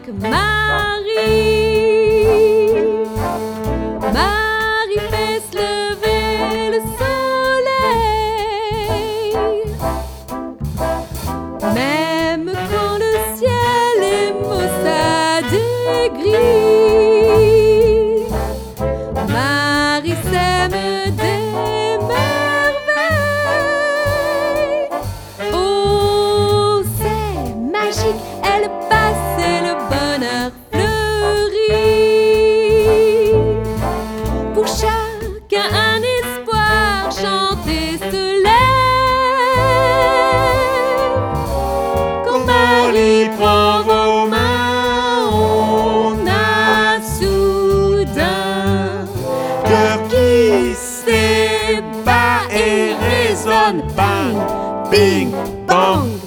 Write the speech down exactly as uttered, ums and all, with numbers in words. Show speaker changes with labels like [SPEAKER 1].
[SPEAKER 1] avec Marie. Marie fait se lever le soleil, même quand le ciel est maussade et gris. Marie sème des merveilles. Oh, c'est magique, elle passe et le bonheur fleurit. Pour chacun un espoir chanté se lève. Quand Marie prend vos mains, on a soudain
[SPEAKER 2] Cœur qui s'ébat et résonne. Bang, bing, bang.